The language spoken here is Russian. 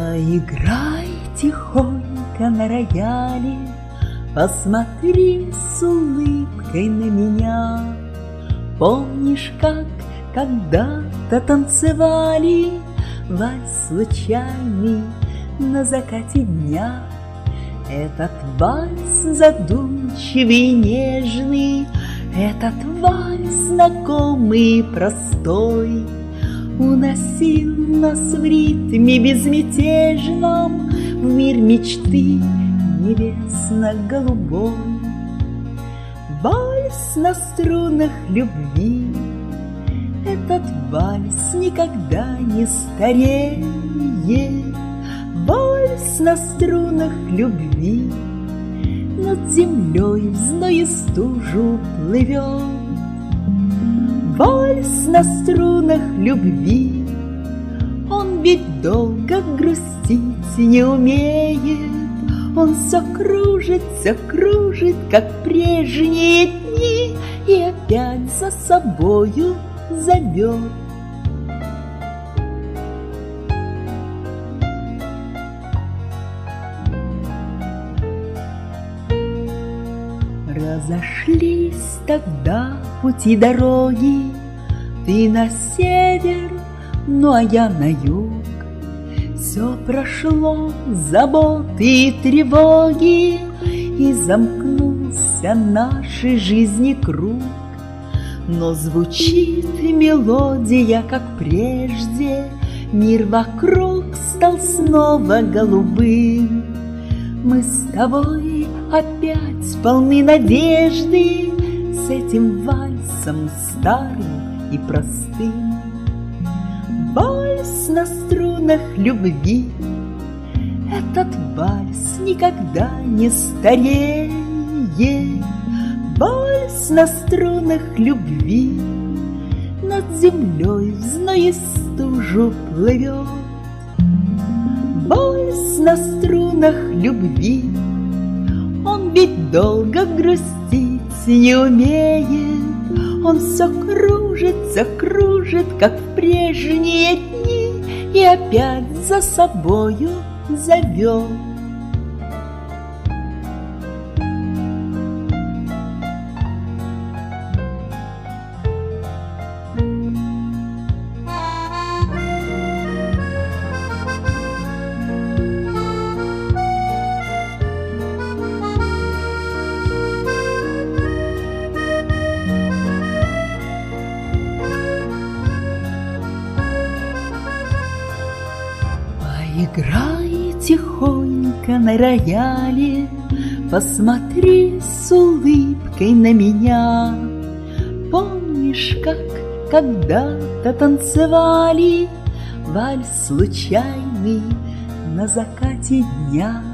Поиграй тихонько на рояле, посмотри с улыбкой на меня. Помнишь, как когда-то танцевали вальс случайный на закате дня? Этот вальс задумчивый и нежный, этот вальс знакомый и простой уносил нас в ритме безмятежном в мир мечты небесно-голубой. Вальс на струнах любви, этот вальс никогда не стареет. Вальс на струнах любви над землей в зной и стужу плывет. Вальс на струнах любви, он ведь долго грустить не умеет. Он все кружит, как прежние дни, и опять за собою зовет. Разошлись тогда пути дороги, ты на север, ну а я на юг. Все прошло, заботы и тревоги, и замкнулся нашей жизни круг. Но звучит мелодия, как прежде, мир вокруг стал снова голубым. Мы с тобой опять полны надежды, с этим вальсом старым и простым. Вальс на струнах любви, этот вальс никогда не стареет. Вальс на струнах любви над землей в зной и стужу плывет. Вальс на струнах любви, он ведь долго грустить не умеет. Он все кружит, как в прежние дни, и опять за собою зовет. Играй тихонько на рояле, посмотри с улыбкой на меня. Помнишь, как когда-то танцевали вальс случайный на закате дня?